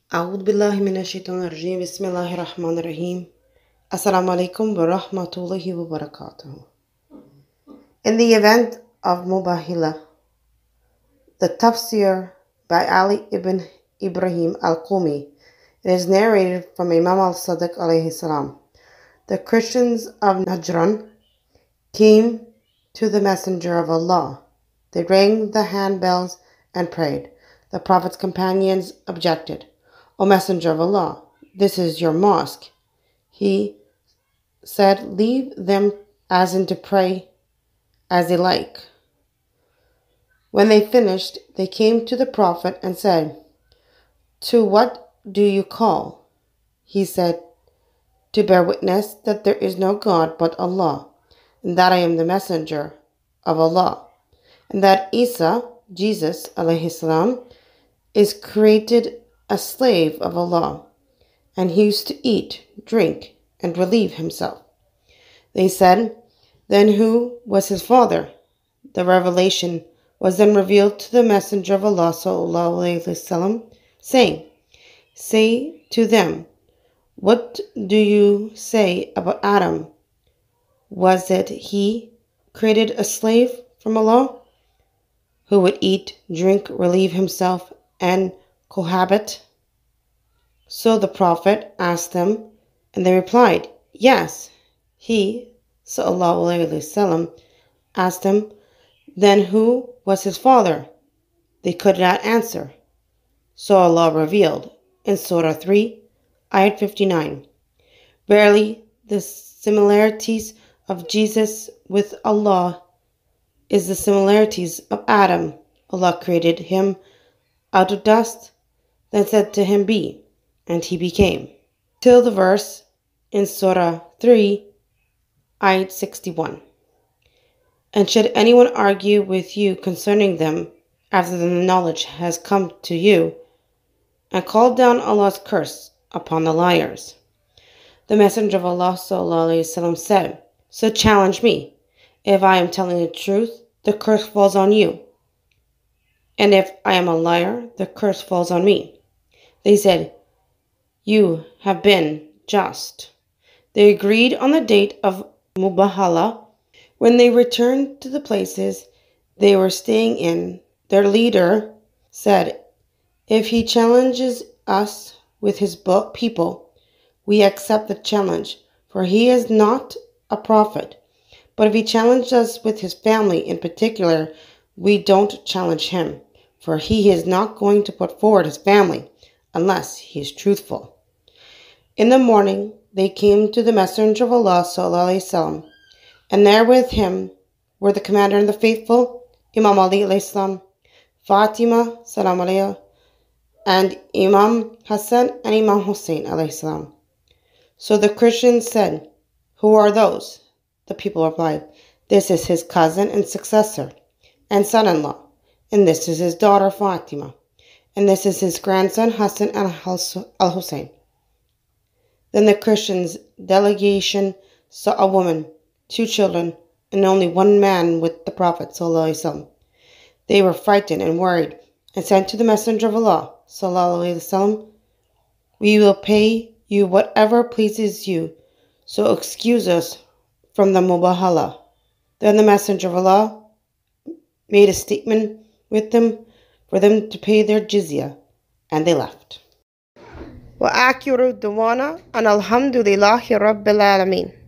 أعوذ بالله من الشيطان الرجيم بسم الله الرحمن الرحيم Assalamu alaikum wa rahmatullahi wa barakatuh. In the event of Mubahila, the tafsir by Ali ibn Ibrahim al-Qumi, it is narrated from Imam al-Sadiq alayhi salam. The Christians of Najran came to the Messenger of Allah. They rang the handbells and prayed. The Prophet's companions objected. O Messenger of Allah, this is your mosque. He said, leave them as in to pray as they like. When they finished, they came to the Prophet and said, to what do you call? He said, to bear witness that there is no God but Allah, and that I am the messenger of Allah, and that Isa, Jesus, alayhi salam, is created a slave of Allah, and he used to eat, drink, and relieve himself. They said, then who was his father? The revelation was then revealed to the Messenger of Allah sallallahu alaihi wasallam, saying, say to them, what do you say about Adam? Was it he created a slave from Allah, who would eat, drink, relieve himself, and cohabit? So the Prophet asked them, and they replied, yes. He, sallallahu alayhi wasallam, asked him, then who was his father? They could not answer. So Allah revealed in Surah 3, Ayat 59, verily the similarities of Jesus with Allah is the similarities of Adam. Allah created him out of dust, then said to him, be, and he became. Till the verse in Surah 3, Ayat 61. And should anyone argue with you concerning them after the knowledge has come to you, and call down Allah's curse upon the liars? The Messenger of Allah sallallahu alaihi wasallam said, so challenge me. If I am telling the truth, the curse falls on you. And if I am a liar, the curse falls on me. They said, you have been just. They agreed on the date of Mubahala. When they returned to the places they were staying in, their leader said, if he challenges us with his people, we accept the challenge, for he is not a prophet. But if he challenged us with his family in particular, we don't challenge him, for he is not going to put forward his family unless he is truthful. In the morning, they came to the Messenger of Allah sallallahu alaihi wasallam, and there with him were the commander of the faithful, Imam Ali alayhi salam, Fatima salam alayha, and Imam Hassan and Imam Hussein alayhi salam. So the Christians said, who are those? The people replied, this is his cousin and successor and son-in-law, and this is his daughter Fatima, and this is his grandson Hassan al-Hussein. Then the Christians' delegation saw a woman, 2 children, and only 1 man with the Prophet sallallahu alaihi wasallam. They were frightened and worried, and said to the Messenger of Allah sallallahu alaihi wasallam, we will pay you whatever pleases you, so excuse us from the Mubahala. Then the Messenger of Allah made a statement with them for them to pay their jizya, and they left. وآخر دعوانا أن الحمد لله رب العالمين.